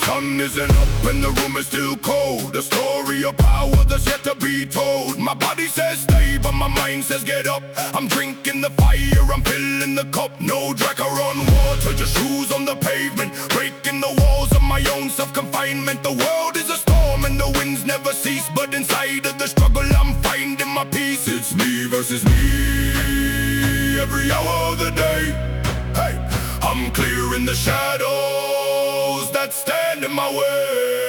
sun isn't up and the room is still cold. A story of power that's yet to be told. My body says stay, but my mind says get up. I'm drinking the fire, I'm filling the cup. No Dracar on water, just shoes on the pavement. Breaking the walls of my own self-confinement. The world is a storm and the winds never cease, but inside of the struggle I'm finding my peace. It's me versus me, every hour of the day. Hey, I'm clearing the shadows that stand in my way.